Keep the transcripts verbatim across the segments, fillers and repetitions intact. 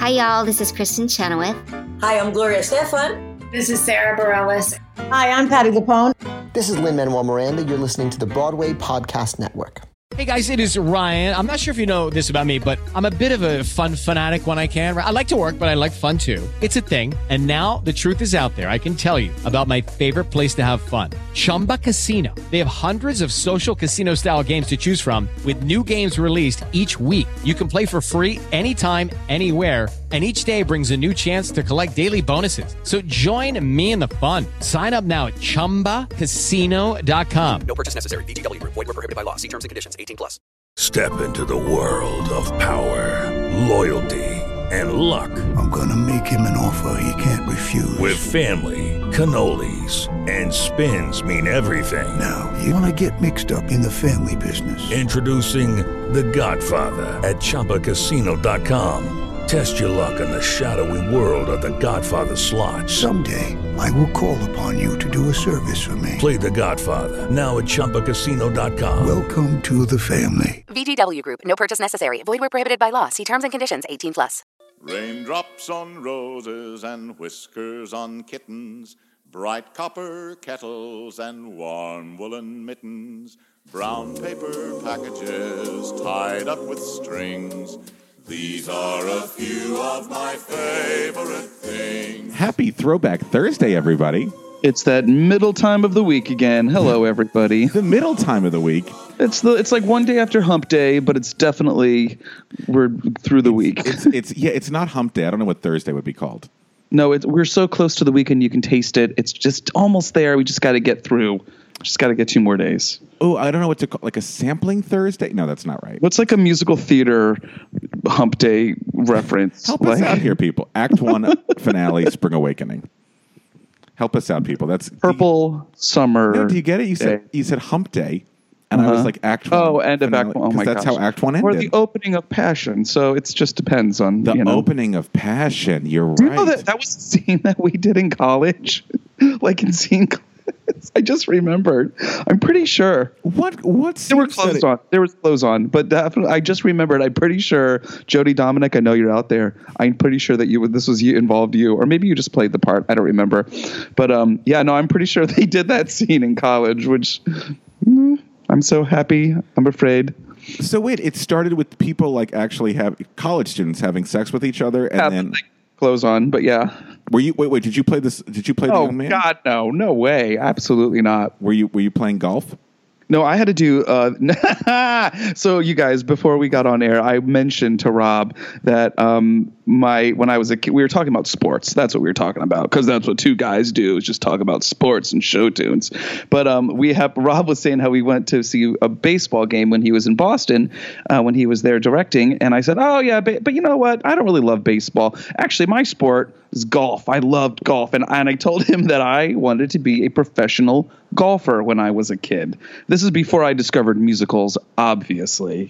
Hi, y'all. This is Kristen Chenoweth. Hi, I'm Gloria Estefan. This is Sarah Bareilles. Hi, I'm Patti LuPone. This is Lin-Manuel Miranda. You're listening to the Broadway Podcast Network. Hey guys, it is Ryan. I'm not sure if you know this about me, but I'm a bit of a fun fanatic when I can. I like to work, but I like fun too. It's a thing. And now the truth is out there. I can tell you about my favorite place to have fun. Chumba Casino. They have hundreds of social casino style games to choose from with new games released each week. You can play for free anytime, anywhere. And each day brings a new chance to collect daily bonuses. So join me in the fun. Sign up now at chumba casino dot com. No purchase necessary. V G W. Void where prohibited by law. See terms and conditions. eighteen plus. Step into the world of power, loyalty, and luck. I'm gonna make him an offer he can't refuse. With family, cannolis, and spins mean everything. Now, you wanna get mixed up in the family business. Introducing The Godfather at chumba casino dot com. Test your luck in the shadowy world of The Godfather slot. Someday, I will call upon you to do a service for me. Play The Godfather, now at chumba casino dot com. Welcome to the family. V G W Group. No purchase necessary. Void where prohibited by law. See terms and conditions. eighteen plus. Raindrops on roses and whiskers on kittens, bright copper kettles and warm woolen mittens, brown paper packages tied up with strings. These are a few of my favorite things. Happy Throwback Thursday, everybody. It's that middle time of the week again. Hello, everybody. The middle time of the week. It's the it's like one day after Hump Day, but it's definitely we're through the week. It's it's yeah, it's not Hump Day. I don't know what Thursday would be called. No, it's we're so close to the weekend you can taste it. It's just almost there. We just got to get through. Just got to get two more days. Oh, I don't know what to call, like a sampling Thursday? No, that's not right. What's like a musical theater Hump Day reference? Help like, us out here, people. Act one finale, Spring Awakening. Help us out, people. That's Purple you, Summer. No, do you get it? You Day. said you said Hump Day, and uh-huh. I was like Act one. Oh, end finale, of Act one. Oh my that's gosh. how Act one ended. Or the opening of Passion. So it just depends on the you know. opening of Passion. You're do right. You know that that was a scene that we did in college, like in scene. I just remembered. I'm pretty sure. What? What? There were clothes on. There was clothes on, but definitely, I just remembered. I'm pretty sure, Jody Dominic. I know you're out there. I'm pretty sure that you would. This was you involved you, or maybe you just played the part. I don't remember. But um, yeah, no, I'm pretty sure they did that scene in college, which mm, I'm so happy. I'm afraid. So wait, it started with people like actually have college students having sex with each other, and yeah, then like, clothes on. But yeah. Were you wait wait? Did you play this? Did you play the oh, young man? Oh God, no, no way, absolutely not. Were you were you playing golf? No, I had to do. Uh, so you guys, before we got on air, I mentioned to Rob that um, my when I was a kid, we were talking about sports. That's what we were talking about because that's what two guys do is just talk about sports and show tunes. But um, we have Rob was saying how we went to see a baseball game when he was in Boston uh, when he was there directing, and I said, oh yeah, but, but you know what? I don't really love baseball. Actually, my sport is golf. I loved golf, and and I told him that I wanted to be a professional golfer when I was a kid. This is before I discovered musicals, obviously.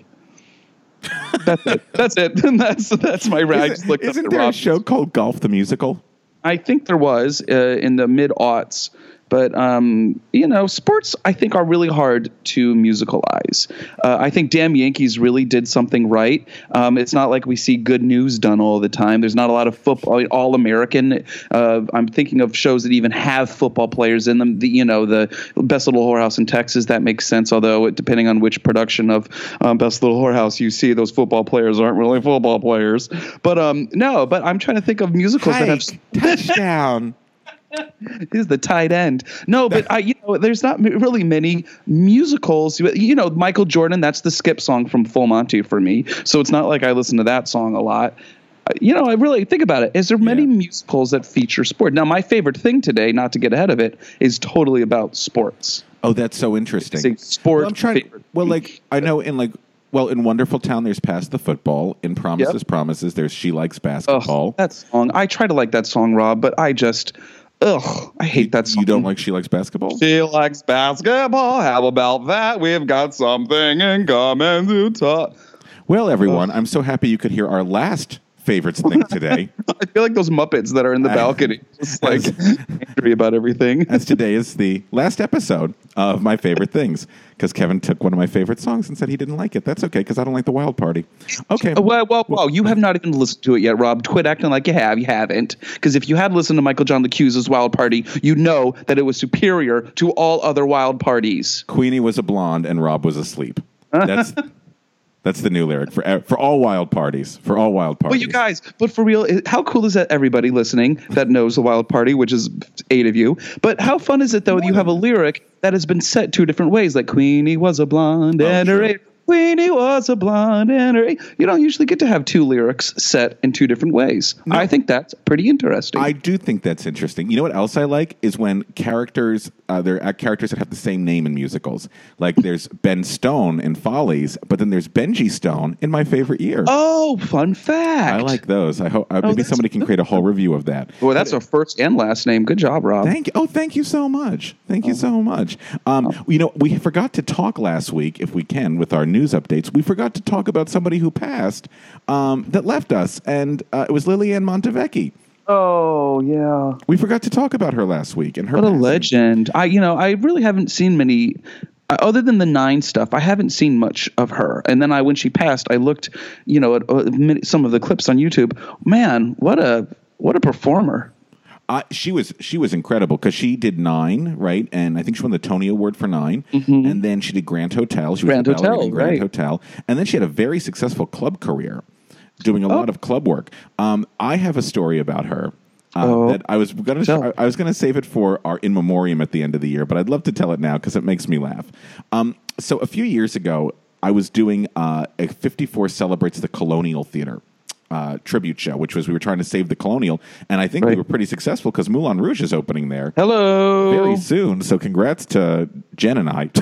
That's it. That's it. that's that's my rag. Is it, isn't there Rob. a show called Golf the Musical? I think there was uh, in the mid-aughts. But, um, you know, sports, I think, are really hard to musicalize. Uh, I think Damn Yankees really did something right. Um, it's not like we see Good News done all the time. There's not a lot of football, all-American. Uh, I'm thinking of shows that even have football players in them. The, you know, the Best Little Whorehouse in Texas, that makes sense. Although, depending on which production of um, Best Little Whorehouse you see, those football players aren't really football players. But, um, no, but I'm trying to think of musicals Hike, that have... touchdown. He's the tight end. No, but I, you know, there's not really many musicals. You know, Michael Jordan, that's the skip song from Full Monty for me. So it's not like I listen to that song a lot. You know, I really think about it. Is there many yeah. musicals that feature sport? Now, my favorite thing today, not to get ahead of it, is totally about sports. Oh, that's so interesting. It's a sport. Well, I'm trying. To, well, like I know in like. Well, in Wonderful Town, there's Pass the Football. In Promises, yep. Promises, there's She Likes Basketball. Oh, that song. I try to like that song, Rob, but I just, ugh, I hate you, that song. You don't like She Likes Basketball? She likes basketball. How about that? We've got something in common to talk. Well, everyone, ugh. I'm so happy you could hear our last favorites thing today. I feel like those Muppets that are in the balcony, just like angry about everything. As today is the last episode of my favorite things, because Kevin took one of my favorite songs and said he didn't like it. That's okay, because I don't like the Wild Party. Okay. Well, well, well, you have not even listened to it yet, Rob. Quit acting like you have. You haven't. Because if you had listened to Michael John LaCuse's Wild Party, you know that it was superior to all other Wild Parties. Queenie was a blonde and Rob was asleep. That's... That's the new lyric for for all Wild Parties. For all Wild Parties. Well, you guys, but for real, how cool is that? Everybody listening that knows the Wild Party, which is eight of you. But how fun is it though? You have a lyric that has been set two different ways, like Queenie was a blonde oh, and her age. Queenie was a blonde and her age. You don't usually get to have two lyrics set in two different ways. No. I think that's pretty interesting. I do think that's interesting. You know what else I like is when characters, uh, there are characters that have the same name in musicals. Like there's Ben Stone in Follies, but then there's Benji Stone in My Favorite Year. Oh, fun fact! I like those. I hope uh, oh, maybe somebody can create a whole review of that. Well, that's but, a first and last name. Good job, Rob. Thank you. Oh, thank you so much. Thank oh. you so much. Um, oh. You know, we forgot to talk last week, if we can, with our news updates. We forgot to talk about somebody who passed um, that left us, and uh, it was Liliane Montevecchi. Oh, yeah. We forgot to talk about her last week. And her what passing. a legend. I, you know, I really haven't seen many, uh, other than the Nine stuff, I haven't seen much of her. And then I, when she passed, I looked, you know, at uh, some of the clips on YouTube. Man, what a what a performer. Uh, she was she was incredible because she did Nine, right? And I think she won the Tony Award for Nine. Mm-hmm. And then she did Grand Hotel. She was Grand Hotel, in Grand right. Hotel. And then she had a very successful club career, doing a oh. lot of club work. Um, I have a story about her. Uh, oh. That I was going to I was going to save it for our in memoriam at the end of the year, but I'd love to tell it now because it makes me laugh. Um, so a few years ago, I was doing uh, a fifty-four Celebrates the Colonial Theater uh, tribute show, which was we were trying to save the Colonial, and I think right. we were pretty successful because Moulin Rouge is opening there. Hello, very soon. So congrats to Jen and I.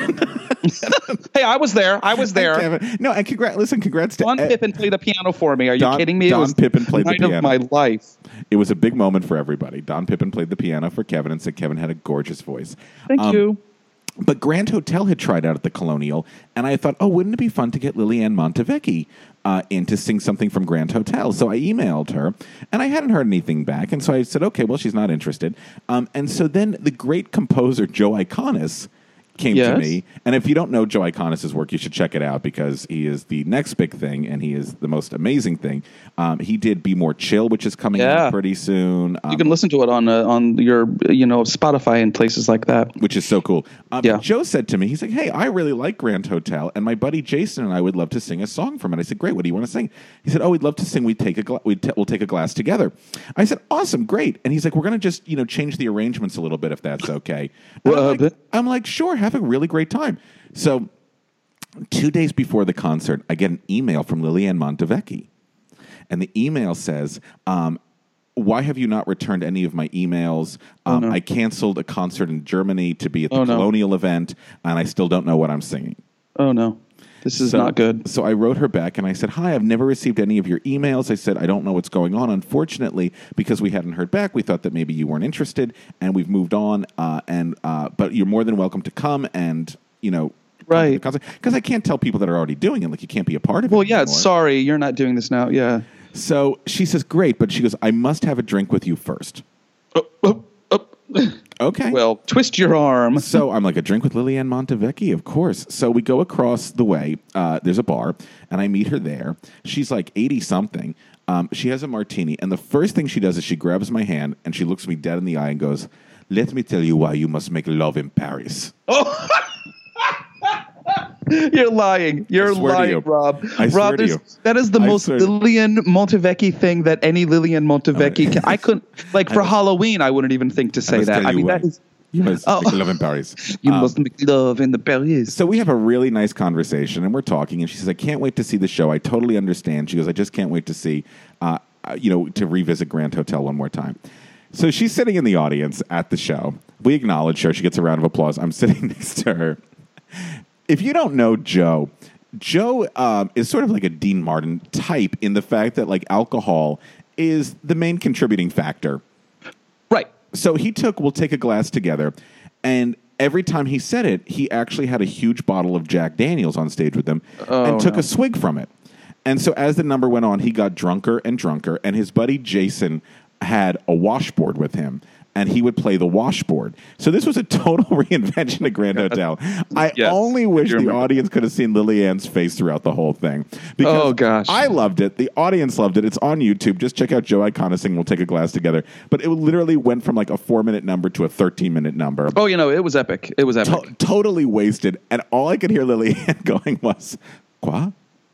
Hey, I was there. I was there. Kevin. No, and congrats. Listen, congrats to Don Ed. Pippin played the piano for me. Are you Don, kidding me? Don it was Pippin played the, the piano of my life. It was a big moment for everybody. Don Pippin played the piano for Kevin and said Kevin had a gorgeous voice. Thank um, you. But Grand Hotel had tried out at the Colonial, and I thought, oh, wouldn't it be fun to get Liliane Montevecchi uh, in to sing something from Grand Hotel? So I emailed her, and I hadn't heard anything back, and so I said, okay, well, she's not interested. Um, and so then the great composer Joe Iconis came yes. to me, and if you don't know Joe Iconis' work, you should check it out because he is the next big thing, and he is the most amazing thing. Um, he did Be More Chill, which is coming yeah. out pretty soon. Um, you can listen to it on uh, on your you know Spotify and places like that, which is so cool. Um, yeah. Joe said to me, he's like, "Hey, I really like Grand Hotel, and my buddy Jason and I would love to sing a song from it." I said, "Great, what do you want to sing?" He said, "Oh, we'd love to sing. We'd take a gla- we'd t- we'll take a glass together." I said, "Awesome, great." And he's like, "We're going to just you know change the arrangements a little bit if that's okay." Well, I'm, like, I'm like, "Sure, have a really great time." So, two days before the concert, I get an email from Liliane Montevecchi. And the email says, um, why have you not returned any of my emails? Um, oh, no. I canceled a concert in Germany to be at the oh, Colonial no. event, and I still don't know what I'm singing. Oh, no. This is so, not good. So I wrote her back, and I said, hi, I've never received any of your emails. I said, I don't know what's going on. Unfortunately, because we hadn't heard back, we thought that maybe you weren't interested, and we've moved on. Uh, and uh, But you're more than welcome to come and, you know, right. Because I can't tell people that are already doing it, like you can't be a part of well, it Well, yeah, anymore. sorry, you're not doing this now. Yeah. So she says, great, but she goes, I must have a drink with you first. Oh, oh, oh. Okay. Well, twist your arm. So I'm like, a drink with Liliane Montevecchi, of course. So we go across the way. Uh, there's a bar, and I meet her there. She's like eighty-something. Um, she has a martini, and the first thing she does is she grabs my hand, and she looks me dead in the eye and goes, let me tell you why you must make love in Paris. Oh, you're lying. You're lying, you. Rob. I Rob, swear to you. That is the I most Liliane Montevecchi thing that any Liliane Montevecchi can. I couldn't, like, for Halloween, I wouldn't even think to say I that. I mean, that is. You must oh. make love in Paris. You um, must make love in the Paris. So we have a really nice conversation, and we're talking, and she says, I can't wait to see the show. I totally understand. She goes, I just can't wait to see, uh, you know, to revisit Grand Hotel one more time. So she's sitting in the audience at the show. We acknowledge her. She gets a round of applause. I'm sitting next to her. If you don't know Joe, Joe um, is sort of like a Dean Martin type in the fact that, like, alcohol is the main contributing factor. Right. So he took, we'll take a glass together, and every time he said it, he actually had a huge bottle of Jack Daniels on stage with him oh, and took no. a swig from it. And so as the number went on, he got drunker and drunker, and his buddy Jason had a washboard with him, and he would play the washboard. So this was a total reinvention of Grand Hotel. I yes, only wish the audience could have seen Lily Ann's face throughout the whole thing. Because oh, gosh. I loved it. The audience loved it. It's on YouTube. Just check out Joe Icona sing We'll Take a Glass Together. But it literally went from like a four-minute number to a thirteen-minute number. Oh, you know, it was epic. It was epic. To- totally wasted. And all I could hear Lily Ann going was, Quoi?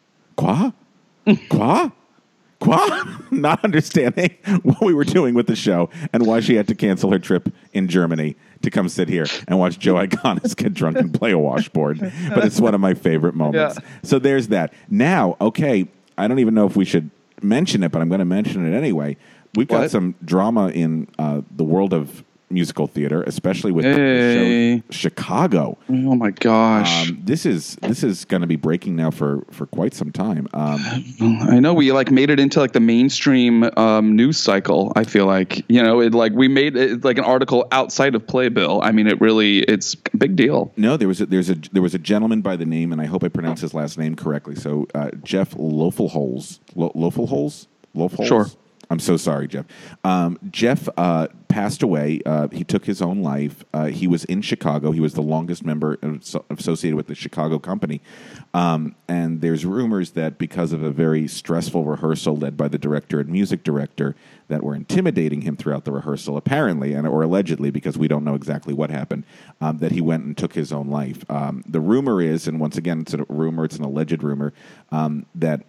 Quoi? Quoi? Qua? Not understanding what we were doing with the show and why she had to cancel her trip in Germany to come sit here and watch Joe Iconis get drunk and play a washboard. But it's one of my favorite moments. Yeah. So there's that. Now, okay, I don't even know if we should mention it, but I'm going to mention it anyway. We've got what? some drama in uh, the world of musical theater, especially with hey. the show Chicago. Oh my gosh! Um, this is this is going to be breaking now for, for quite some time. Um, I know we like made it into like the mainstream um, news cycle. I feel like you know it like we made it like an article outside of Playbill. I mean, it really it's a big deal. No, there was a, there's a there was a gentleman by the name, and I hope I pronounce his last name correctly. So uh, Jeff Lofelholz, Lo- Lofelholz, Lofelholz. Sure. I'm so sorry, Jeff. Um, Jeff uh, passed away. Uh, he took his own life. Uh, he was in Chicago. He was the longest member associated with the Chicago company. Um, and there's rumors that because of a very stressful rehearsal led by the director and music director that were intimidating him throughout the rehearsal, apparently, and or allegedly, because we don't know exactly what happened, um, that he went and took his own life. Um, the rumor is, and once again, it's a rumor, it's an alleged rumor, um, that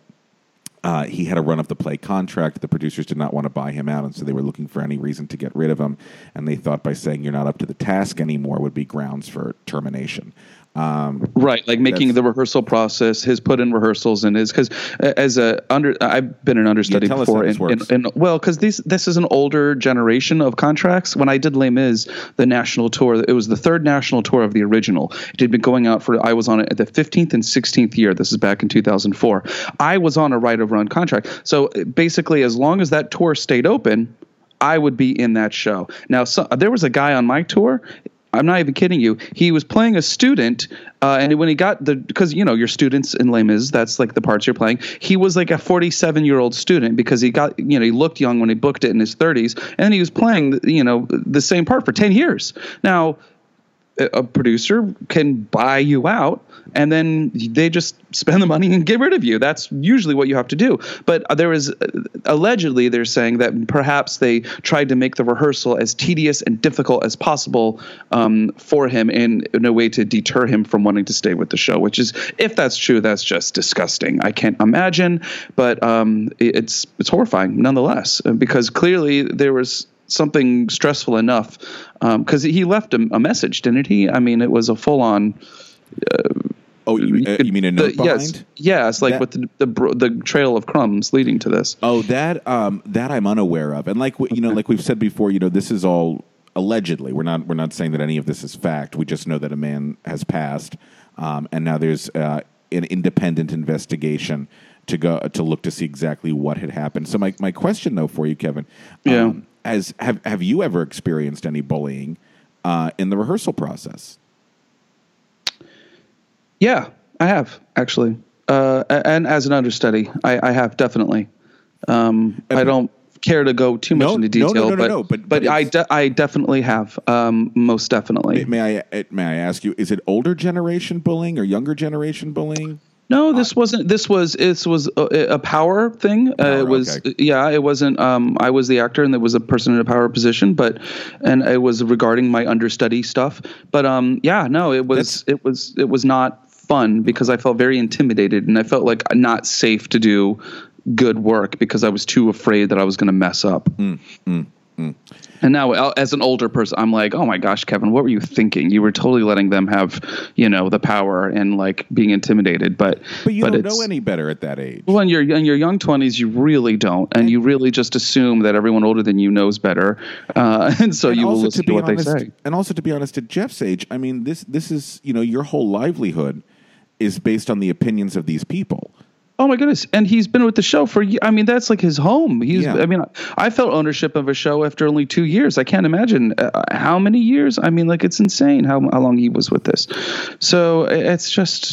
Uh, he had a run-of-the-play contract. The producers did not want to buy him out, and so they were looking for any reason to get rid of him. And they thought by saying you're not up to the task anymore would be grounds for termination. Um, right, like making the rehearsal process, his put in rehearsals and his because as a under, I've been an understudy yeah, tell before, us how and, this and, and well, because this this is an older generation of contracts. When I did Les Mis, the national tour, it was the third national tour of the original. It had been going out for. I was on it at the fifteenth and sixteenth year. This is back in two thousand four. I was on a right of run contract, so basically, as long as that tour stayed open, I would be in that show. Now, so, there was a guy on my tour. I'm not even kidding you. He was playing a student, uh, and when he got the, because you know your students in Les Mis, that's like the parts you're playing. He was like a forty-seven year old student because he got, you know, he looked young when he booked it in his thirties, and then he was playing, you know, the same part for ten years. Now, a producer can buy you out, and then they just spend the money and get rid of you. That's usually what you have to do. But there is allegedly they're saying that perhaps they tried to make the rehearsal as tedious and difficult as possible um, for him in, in a way to deter him from wanting to stay with the show, which is, if that's true, that's just disgusting. I can't imagine, but um, it's it's horrifying nonetheless, because clearly there was something stressful enough, because um, he left a, a message, didn't he? I mean, it was a full-on. Uh, oh, you, uh, you mean a note the, behind? Yes, yes, like that, with the, the the trail of crumbs leading to this. Oh, that um, that I'm unaware of, and like you know, like we've said before, you know, this is all allegedly. We're not we're not saying that any of this is fact. We just know that a man has passed, um, and now there's uh, an independent investigation to go to look to see exactly what had happened. So my my question though for you, Kevin, yeah. Um, As have have you ever experienced any bullying uh, in the rehearsal process? Yeah, I have actually, uh, and as an understudy, I, I have definitely. Um, I don't care to go too much no, into detail, no, no, no, but, no, no, but but, but I de- I definitely have, um, most definitely. May I may I ask you? Is it older generation bullying or younger generation bullying? No, this wasn't. This was. This was a, a power thing. Power, uh, it was. Okay. Yeah, it wasn't. Um, I was the actor, and there was a person in a power position, but, and it was regarding my understudy stuff. But um, yeah, no, it was. That's, it was. It was not fun because I felt very intimidated, and I felt like not safe to do good work because I was too afraid that I was going to mess up. Mm, mm, mm. And now, as an older person, I'm like, oh my gosh, Kevin, what were you thinking? You were totally letting them have, you know, the power and like being intimidated. But but you but don't know any better at that age. Well, in your in your young twenties, you really don't, and, and you really just assume that everyone older than you knows better, uh, and so and you will listen to, to what honest, they say. And also, to be honest, at Jeff's age, I mean, this this is you know your whole livelihood is based on the opinions of these people. Oh my goodness! And he's been with the show for. I mean, that's like his home. He's. Yeah. I mean, I felt ownership of a show after only two years. I can't imagine uh, how many years. I mean, like it's insane how how long he was with this. So it's just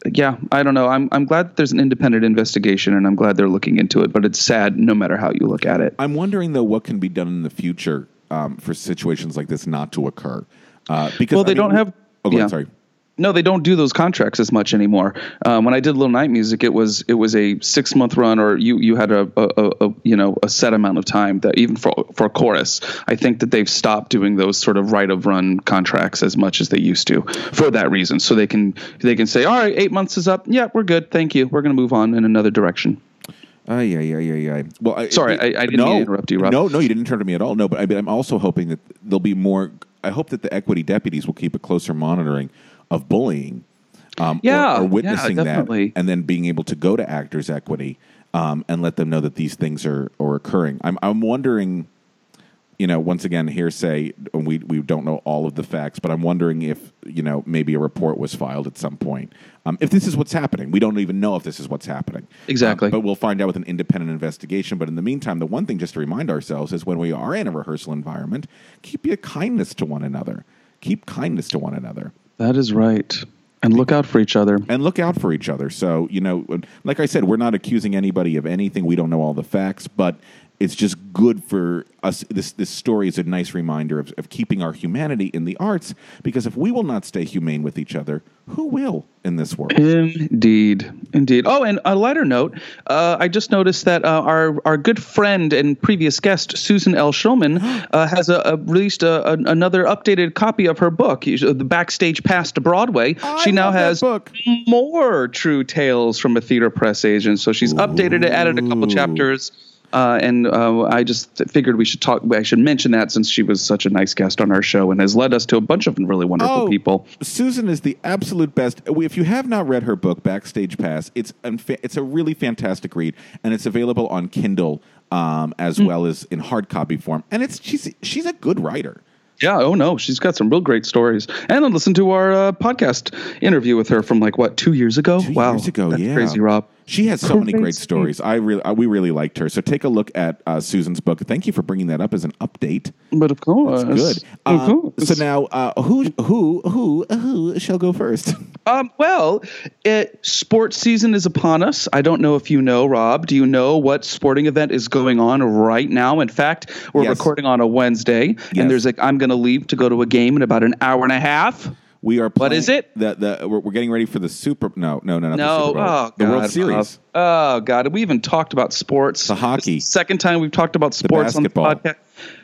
yeah, I don't know. I'm I'm glad that there's an independent investigation, and I'm glad they're looking into it. But it's sad, no matter how you look at it. I'm wondering though, what can be done in the future um, for situations like this not to occur? Uh, because well, they I mean, don't have. Oh, go yeah. ahead, sorry. No, they don't do those contracts as much anymore. Um, when I did Little Night Music, it was it was a six month run, or you you had a, a, a you know a set amount of time. That even for for a chorus, I think that they've stopped doing those sort of right of run contracts as much as they used to for that reason. So they can they can say, all right, eight months is up. Yeah, we're good. Thank you. We're going to move on in another direction. Uh, yeah, yeah, yeah, yeah. Well, I, sorry, it, I, I didn't no, mean to interrupt you, Rob. No, no, you didn't interrupt me at all. No, but I mean, I'm also hoping that there'll be more. I hope that the equity deputies will keep a closer monitoring of bullying. Um, yeah, or, or witnessing yeah, definitely. that, and then being able to go to Actors Equity um, and let them know that these things are, are occurring. I'm I'm wondering, you know, once again, hearsay. We we don't know all of the facts, but I'm wondering if you know maybe a report was filed at some point. Um, if this is what's happening, we don't even know if this is what's happening. Exactly, um, but we'll find out with an independent investigation. But in the meantime, the one thing just to remind ourselves is when we are in a rehearsal environment, keep your kindness to one another. Keep kindness to one another. That is right. And look out for each other. And look out for each other. So, you know, like I said, we're not accusing anybody of anything. We don't know all the facts, but it's just good for us. This this story is a nice reminder of, of keeping our humanity in the arts, because if we will not stay humane with each other, who will in this world? Indeed. Indeed. Oh, and a lighter note, uh, I just noticed that uh, our our good friend and previous guest, Susan L. Schulman, uh, has a, a released a, a, another updated copy of her book, The Backstage Pass to Broadway. Oh, she I now love has that book. more true tales from a theater press agent. So she's updated it, added a couple chapters. Uh, and uh, I just figured we should talk. I should mention that since she was such a nice guest on our show and has led us to a bunch of really wonderful oh, people. Susan is the absolute best. If you have not read her book, Backstage Pass, it's it's a really fantastic read, and it's available on Kindle um, as mm. well as in hard copy form. And it's she's she's a good writer. Yeah. Oh no, she's got some real great stories. And I listened to our uh, podcast interview with her from like what two years ago. Two wow, years ago, that's yeah, crazy, Rob. She has so crazy. many great stories. I really, uh, we really liked her. So take a look at uh, Susan's book. Thank you for bringing that up as an update. But of course, that's good. Of Uh, course. so now, uh, who, who, who, who shall go first? Um, well, it, sports season is upon us. I don't know if you know, Rob. Do you know what sporting event is going on right now? In fact, we're Yes. recording on a Wednesday, Yes. and there's like I'm going to leave to go to a game in about an hour and a half. We are. Playing What is it? The, the, we're, we're getting ready for the Super. No, no, no, not No, the Super Bowl. oh, the God, World Series. Rob. Oh, God. We even talked about sports. The hockey. This is the second time we've talked about sports on the basketball. podcast.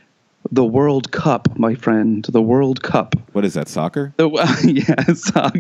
The World Cup, my friend. The World Cup. What is that? Soccer? The, yeah,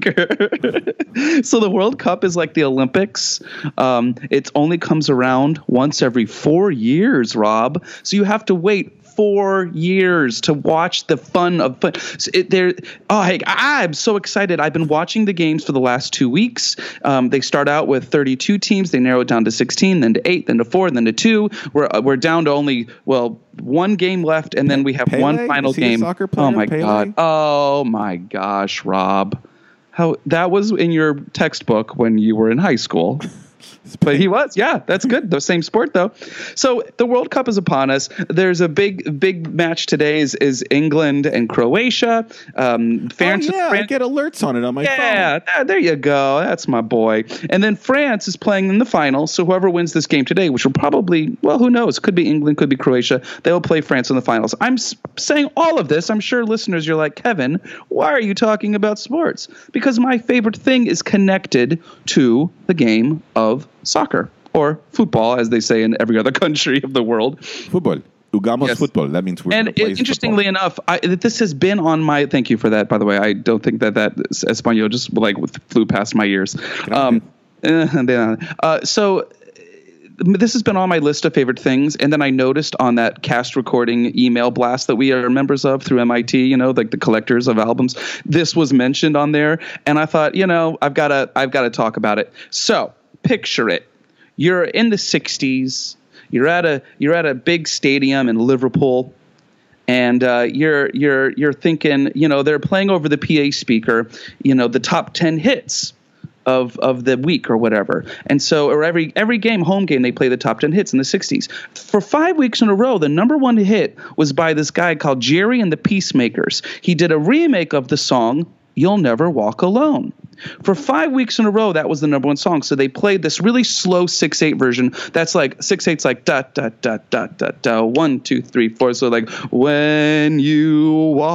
soccer. So the World Cup is like the Olympics. Um, it only comes around once every four years, Rob. So you have to wait four years to watch the fun of fun. So it, there, oh, hey, I'm so excited. I've been watching the games for the last two weeks. Um, they start out with thirty-two teams. They narrow it down to sixteen, then to eight, then to four, then to two. We're uh, we're down to only well one game left, and then we have Pele? one final Is he a game. soccer player, oh my Pele? God! Oh my gosh, Rob, how that was in your textbook when you were in high school. But he was, yeah, that's good. The same sport, though. So the World Cup is upon us. There's a big, big match today is, is England and Croatia. Um, France, oh, yeah, France, I get alerts on it on my yeah, phone. Yeah, there you go. That's my boy. And then France is playing in the final. So whoever wins this game today, which will probably, well, who knows? Could be England, could be Croatia. They will play France in the finals. I'm s- saying all of this. I'm sure listeners, you're like, Kevin, why are you talking about sports? Because my favorite thing is connected to the game of soccer, or football, as they say in every other country of the world. Football. Ugamos Yes. football. That means we're And gonna play it, interestingly football. enough, I, this has been on my. Thank you for that, by the way. I don't think that that Espanol just like flew past my ears. Um, uh, so this has been on my list of favorite things, and then I noticed on that cast recording email blast that we are members of through M I T, you know, like the collectors of albums, this was mentioned on there, and I thought, you know, I've got to, I've got to talk about it. So picture it: you're in the sixties, you're at a, you're at a big stadium in Liverpool, and uh, you're, you're, you're thinking, you know, they're playing over the P A speaker, you know, the top ten hits of of the week or whatever. And so, or every every game, home game, they play the top ten hits in the sixties. For five weeks in a row, the number one hit was by this guy called Jerry and the Peacemakers. He did a remake of the song You'll Never Walk Alone. For five weeks in a row, that was the number one song. So they played this really slow six eight version. That's like six eight's like da da da da da da one two three four. So like when you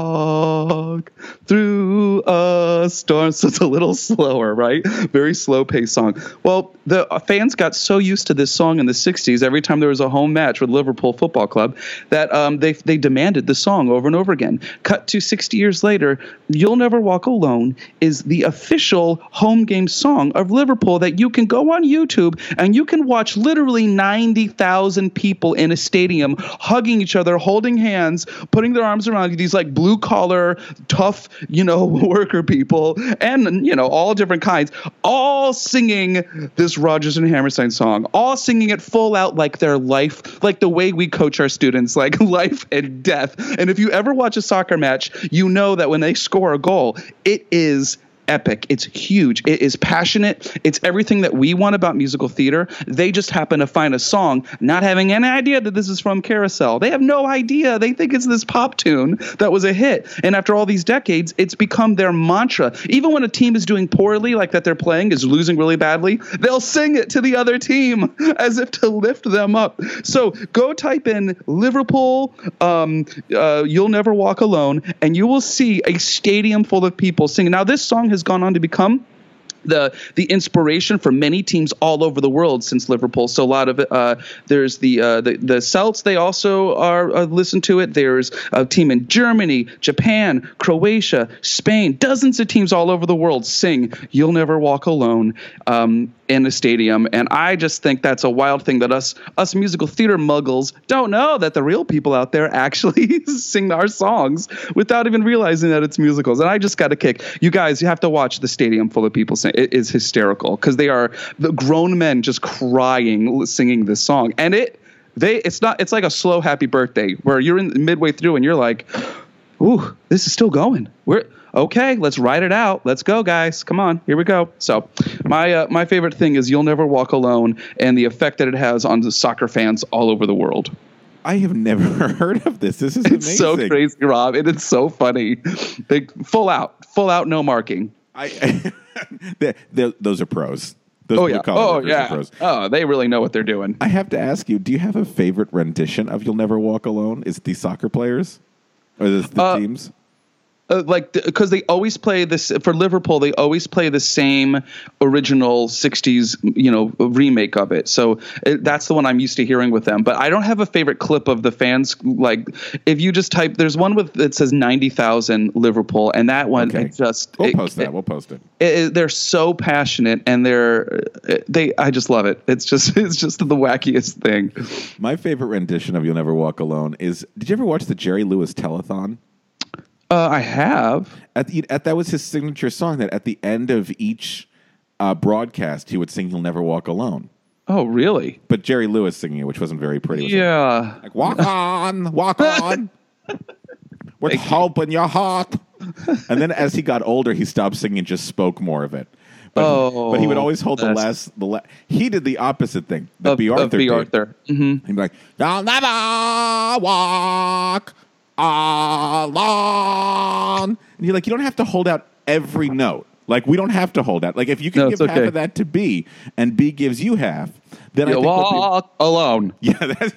walk through a storm. So it's a little slower, right? Very slow paced song. Well, the fans got so used to this song in the sixties. Every time there was a home match with Liverpool Football Club, that um, they they demanded the song over and over again. Cut to sixty years later, "You'll Never Walk Alone" is the official home game song of Liverpool that you can go on YouTube and you can watch literally ninety thousand people in a stadium hugging each other, holding hands, putting their arms around you. These like blue collar, tough, you know, worker people, and you know, all different kinds, all singing this Rodgers and Hammerstein song, all singing it full out like their life, like the way we coach our students, like life and death. And if you ever watch a soccer match, you know that when they score a goal, it is epic. It's huge. It is passionate. It's everything that we want about musical theater. They just happen to find a song, not having any idea that this is from Carousel. They have no idea. They think it's this pop tune that was a hit. And after all these decades, it's become their mantra. Even when a team is doing poorly, like that they're playing is losing really badly, they'll sing it to the other team as if to lift them up. So go type in Liverpool, um, uh, You'll Never Walk Alone, and you will see a stadium full of people singing. Now, this song has gone on to become the the inspiration for many teams all over the world since Liverpool. So a lot of uh, there's the, uh, the the Celts. They also are uh, listen to it. There's a team in Germany, Japan, Croatia, Spain. Dozens of teams all over the world sing "You'll Never Walk Alone" um, in a stadium. And I just think that's a wild thing that us us musical theater muggles don't know, that the real people out there actually sing our songs without even realizing that it's musicals. And I just got a kick. You guys, you have to watch the stadium full of people sing. It is hysterical because they are the grown men just crying, singing this song. And it, they, it's not, it's like a slow happy birthday where you're in midway through and you're like, ooh, this is still going. We're okay. Let's ride it out. Let's go, guys. Come on. Here we go. So my, uh, my favorite thing is "You'll Never Walk Alone" and the effect that it has on the soccer fans all over the world. I have never heard of this. This is amazing. It's so crazy, Rob. And it's so funny. They, full out, full out, no marking. I, I they're, they're, those are pros. Those oh yeah. Oh yeah. Pros. Oh, they really know what they're doing. I have to ask you: do you have a favorite rendition of "You'll Never Walk Alone"? Is it the soccer players, or is it the uh, teams? Uh, like, because they always play this for Liverpool, they always play the same original sixties, you know, remake of it. So it, that's the one I'm used to hearing with them. But I don't have a favorite clip of the fans. Like, if you just type, there's one with that says ninety thousand Liverpool, and that one okay. it just we'll it, post that. It, we'll post it. It, it. They're so passionate, and they're they. I just love it. It's just it's just the wackiest thing. My favorite rendition of "You'll Never Walk Alone" is. Did you ever watch the Jerry Lewis telethon? Uh, I have. At, the, at that was his signature song. That at the end of each uh, broadcast, he would sing "You'll Never Walk Alone." Oh, really? But Jerry Lewis singing it, which wasn't very pretty. Was yeah. Like, like walk on, walk on, with hope in your heart. And then as he got older, he stopped singing and just spoke more of it. But, oh, but he would always hold the last. The la- he did the opposite thing that of, B. Arthur of B. did. Arthur. Mm-hmm. He'd be like, "You'll never walk alone." And you're like, you don't have to hold out every note. Like, we don't have to hold out. Like, if you can no, give okay. half of that to B, and B gives you half, then You'll I think walk we'll be, alone. Yeah, that's.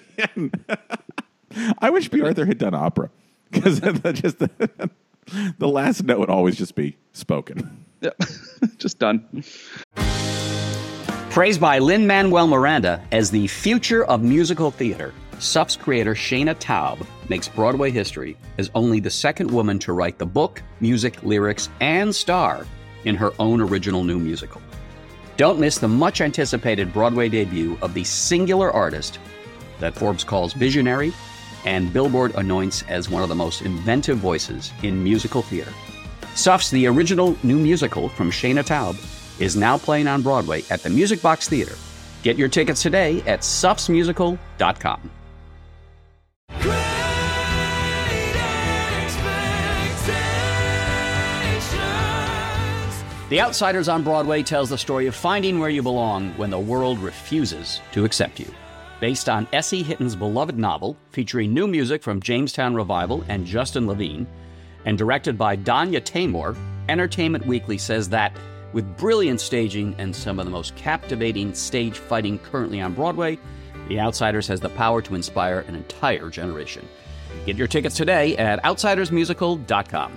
I wish B. Arthur had done opera because just the, the last note would always just be spoken. Yeah, just done. Praised by Lin-Manuel Miranda as the future of musical theater, S U F's creator Shana Taub makes Broadway history as only the second woman to write the book, music, lyrics, and star in her own original new musical. Don't miss the much-anticipated Broadway debut of the singular artist that Forbes calls visionary and Billboard anoints as one of the most inventive voices in musical theater. S U F's The Original New Musical from Shana Taub is now playing on Broadway at the Music Box Theater. Get your tickets today at sufs musical dot com. The Outsiders on Broadway tells the story of finding where you belong when the world refuses to accept you. Based on S E Hitton's beloved novel, featuring new music from Jamestown Revival and Justin Levine, and directed by Danya Taymor, Entertainment Weekly says that With brilliant staging and some of the most captivating stage fighting currently on Broadway, The Outsiders has the power to inspire an entire generation. Get your tickets today at outsiders musical dot com.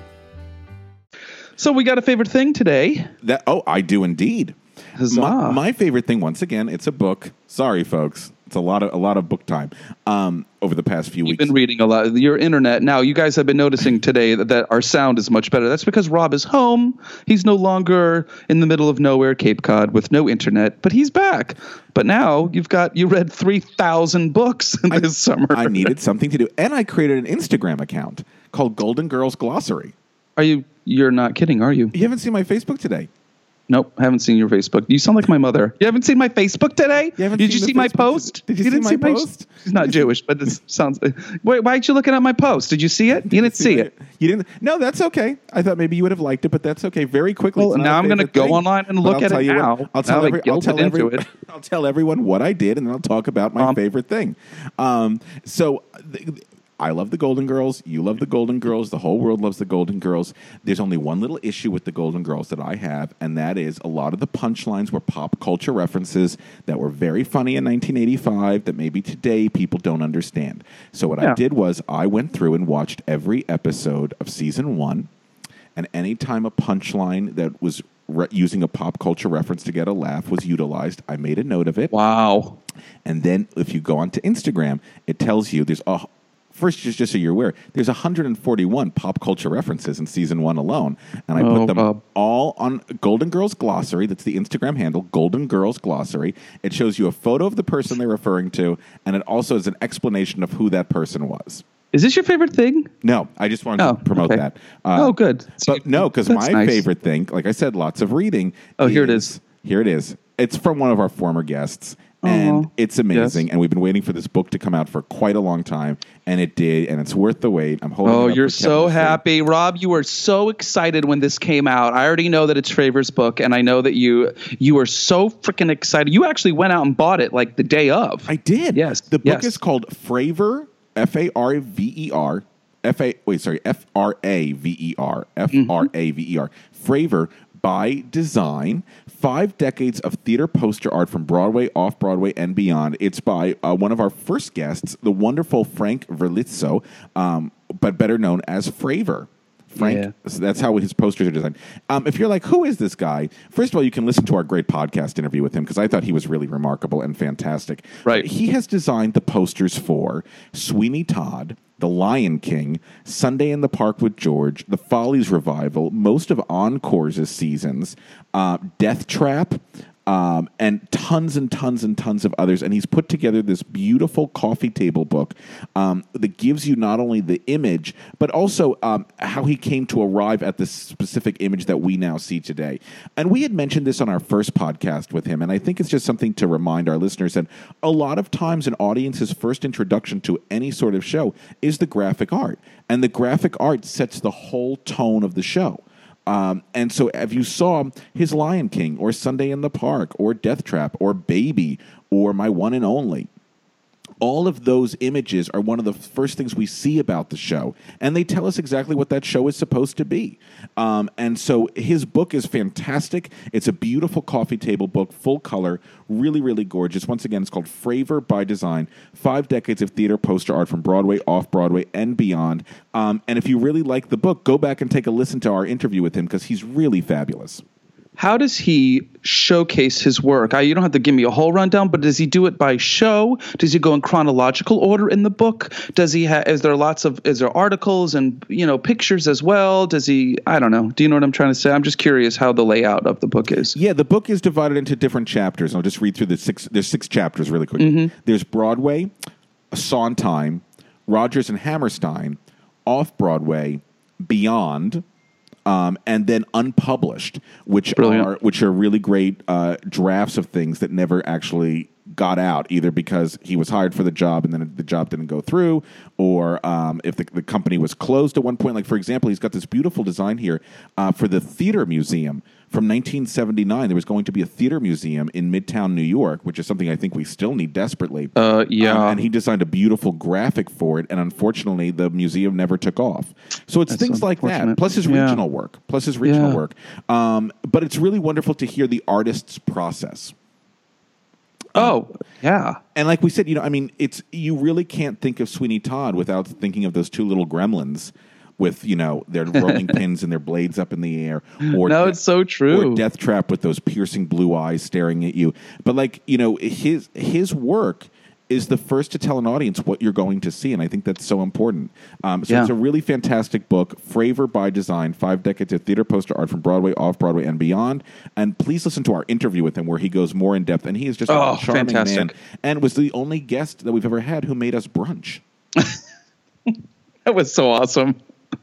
So we got a favorite thing today. That oh, I do indeed. Huzzah. My, my favorite thing, once again, it's a book. Sorry, folks. It's a lot of a lot of book time um, over the past few You've weeks. been reading a lot. Your internet. Now, you guys have been noticing today that, that our sound is much better. That's because Rob is home. He's no longer in the middle of nowhere, Cape Cod, with no internet, but he's back. But now you've got you read three thousand books this I, summer. I needed something to do, and I created an Instagram account called Golden Girls Glossary. Are you? You're not kidding, are you? You haven't seen my Facebook today. Nope, haven't seen your Facebook. You sound like my mother. You haven't seen my Facebook today? You Did you see my post? Did you, you see didn't my see post? My, she's not Jewish, but this sounds. Wait, why aren't you looking at my post? Did you see it? You didn't see it. You didn't. No, that's okay. I thought maybe you would have liked it, but that's okay. Very quickly. Well, now I'm going to go thing, online and look at it now. What, I'll tell, every, I'll, tell every, it. I'll tell everyone what I did, and then I'll talk about my um, favorite thing. Um, so. The, I love the Golden Girls. You love the Golden Girls. The whole world loves the Golden Girls. There's only one little issue with the Golden Girls that I have, and that is a lot of the punchlines were pop culture references that were very funny in nineteen eighty-five that maybe today people don't understand. So what yeah. I did was I went through and watched every episode of season one, and anytime a punchline that was re- using a pop culture reference to get a laugh was utilized, I made a note of it. Wow. And then if you go onto Instagram, it tells you there's a First, just, just so you're aware, there's one hundred forty-one pop culture references in season one alone. And I oh, put them Bob. all on Golden Girls Glossary. That's the Instagram handle, Golden Girls Glossary. It shows you a photo of the person they're referring to, and it also is an explanation of who that person was. Is this your favorite thing? No, I just wanted oh, to promote okay. that. Uh, oh, good. So but no, because my nice. favorite thing, like I said, lots of reading. Oh, is, here it is. Here it is. It's from one of our former guests. And uh-huh. it's amazing, yes. and we've been waiting for this book to come out for quite a long time, and it did, and it's worth the wait. I'm holding. Oh, it up you're for so Kevin happy, Rob! You were so excited when this came out. I already know that it's Fravor's book, and I know that you you were so freaking excited. You actually went out and bought it like the day of. I did. Yes, the book yes. is called Fravor, F A R V E R, F A wait, sorry, F R A V E R, F R A V E R, Fravor. By Design, Five Decades of Theater Poster Art from Broadway, Off-Broadway, and Beyond. It's by uh, one of our first guests, the wonderful Frank Verlitzo, um, but better known as Fravor. Frank, yeah. So that's how his posters are designed. Um, if you're like, who is this guy? First of all, you can listen to our great podcast interview with him because I thought he was really remarkable and fantastic. Right. He has designed the posters for Sweeney Todd, The Lion King, Sunday in the Park with George, The Follies Revival, most of Encore's seasons, uh, Death Trap, um, and tons and tons and tons of others. And he's put together this beautiful coffee table book um, that gives you not only the image, but also um, how he came to arrive at this specific image that we now see today. And we had mentioned this on our first podcast with him, and I think it's just something to remind our listeners that a lot of times an audience's first introduction to any sort of show is the graphic art. And the graphic art sets the whole tone of the show. Um, and so if you saw his Lion King or Sunday in the Park or Death Trap or Baby or My One and Only, all of those images are one of the first things we see about the show, and they tell us exactly what that show is supposed to be. Um, and so his book is fantastic. It's a beautiful coffee table book, full color, really, really gorgeous. Once again, it's called Fravor by Design, Five Decades of Theater Poster Art from Broadway, Off-Broadway, and Beyond. Um, and if you really like the book, go back and take a listen to our interview with him because he's really fabulous. How does he showcase his work? I, you don't have to give me a whole rundown, but does he do it by show? Does he go in chronological order in the book? Does he have? Is there lots of? Is there articles and you know pictures as well? Does he? I don't know. Do you know what I'm trying to say? I'm just curious how the layout of the book is. Yeah, the book is divided into different chapters. I'll just read through the six. There's six chapters really quickly. Mm-hmm. There's Broadway, Sondheim, Rodgers and Hammerstein, Off-Broadway, Beyond. Um, and then unpublished, which Brilliant. are which are really great uh, drafts of things that never actually got out, either because he was hired for the job and then the job didn't go through, or um, if the, the company was closed at one point. Like, for example, he's got this beautiful design here uh, for the Theater Museum from nineteen seventy-nine, there was going to be a theater museum in Midtown New York, which is something I think we still need desperately. Uh, yeah. Um, and he designed a beautiful graphic for it, and unfortunately, the museum never took off. So it's That's things like that, plus his Yeah. regional work, plus his regional Yeah. work. Um, but it's really wonderful to hear the artist's process. Oh, yeah. And like we said, you know, I mean, it's you really can't think of Sweeney Todd without thinking of those two little gremlins with, you know, their rolling pins and their blades up in the air. Or No, De- it's so true. Or Death Trap with those piercing blue eyes staring at you. But like, you know, his his work is the first to tell an audience what you're going to see, and I think that's so important. Um, so Yeah. it's a really fantastic book, Fravor by Design, Five Decades of Theater Poster Art from Broadway, Off-Broadway, and Beyond. And please listen to our interview with him where he goes more in depth, and he is just Oh, a charming fantastic. man, and was the only guest that we've ever had who made us brunch. That was so awesome.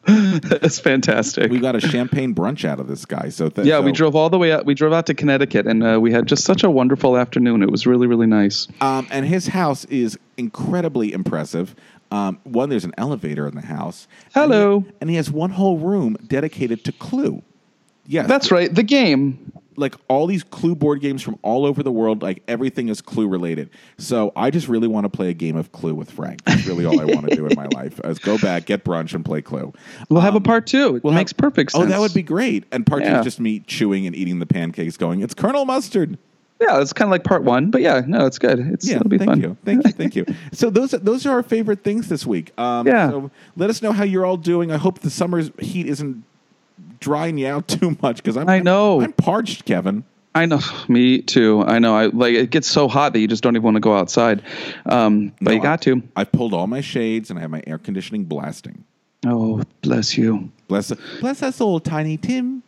That's fantastic. We got a champagne brunch out of this guy. So th- yeah, so, we drove all the way out. We drove out to Connecticut, and uh, we had just such a wonderful afternoon. It was really, really nice. Um, and his house is incredibly impressive. Um, one, there's an elevator in the house. Hello. And he, and he has one whole room dedicated to Clue. Yes. That's right. The game. Like all these Clue board games from all over the world, like everything is Clue related. So I just really want to play a game of Clue with Frank. That's really all I want to do in my life is go back, get brunch, and play Clue. We'll um, have a part two. It we'll makes have, perfect sense. Oh, that would be great. And part two Yeah. is just me chewing and eating the pancakes going, it's Colonel Mustard. Yeah, it's kind of like part one, but yeah, no, it's good. It's Yeah, it'll be thank fun. you, thank you, thank you. So those those are our favorite things this week. Um, Yeah. So let us know how you're all doing. I hope the summer's heat isn't drying you out too much because I'm I know. I'm parched, Kevin. I know. Me too. I know. I like it gets so hot that you just don't even want to go outside. Um, but No, you got to. I've pulled all my shades and I have my air conditioning blasting. Oh, bless you. Bless bless us, old Tiny Tim.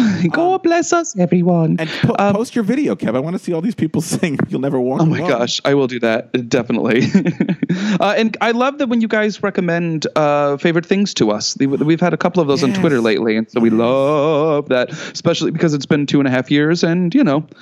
God bless us, everyone. And po- Um, post your video, Kev. I want to see all these people sing. You'll never walk Oh my alone. gosh, I will do that definitely. uh, and I love that when you guys recommend uh, favorite things to us. We've had a couple of those on Yes. Twitter lately, and so we love that, especially because it's been two and a half years, and you know,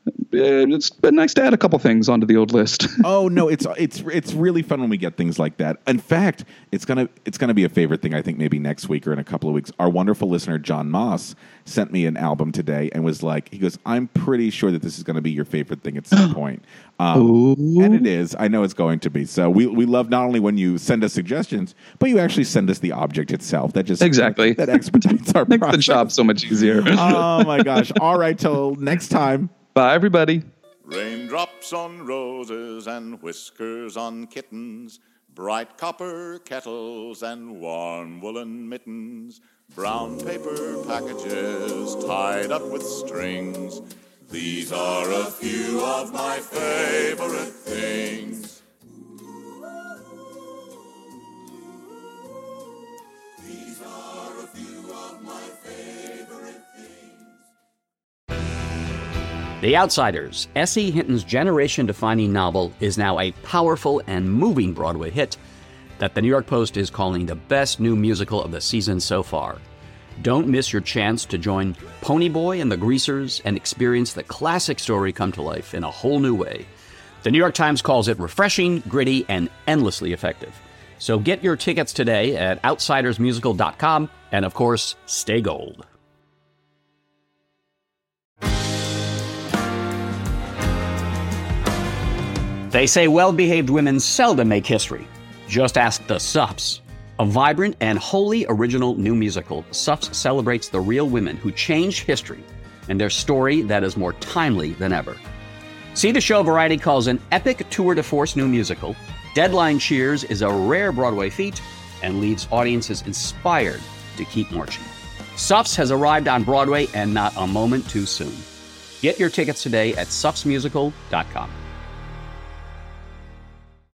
it's been nice to add a couple things onto the old list. Oh no, it's it's it's really fun when we get things like that. In fact, it's gonna it's gonna be a favorite thing. I think maybe next week or in a couple of weeks. Our wonderful listener John Moss sent me an album today and was like, he goes, "I'm pretty sure that this is going to be your favorite thing at some point," um, and it is. I know it's going to be. So we we love not only when you send us suggestions, but you actually send us the object itself. That just Exactly. that expedites our Makes process. the job so much easier. Oh my gosh! All right, till next time. Bye, everybody. Raindrops on roses and whiskers on kittens, bright copper kettles and warm woolen mittens, brown paper packages tied up with strings. These are a few of my favorite things. These are a few of my favorite things. The Outsiders, S E. Hinton's generation-defining novel, is now a powerful and moving Broadway hit that the New York Post is calling the best new musical of the season so far. Don't miss your chance to join Ponyboy and the Greasers and experience the classic story come to life in a whole new way. The New York Times calls it refreshing, gritty, and endlessly effective. So get your tickets today at outsiders musical dot com, and of course, stay gold. They say well-behaved women seldom make history. Just ask the Suffs. A vibrant and wholly original new musical, Suffs celebrates the real women who changed history and their story that is more timely than ever. See the show Variety calls an epic tour de force new musical. Deadline cheers is a rare Broadway feat and leaves audiences inspired to keep marching. Suffs has arrived on Broadway and not a moment too soon. Get your tickets today at suffs musical dot com.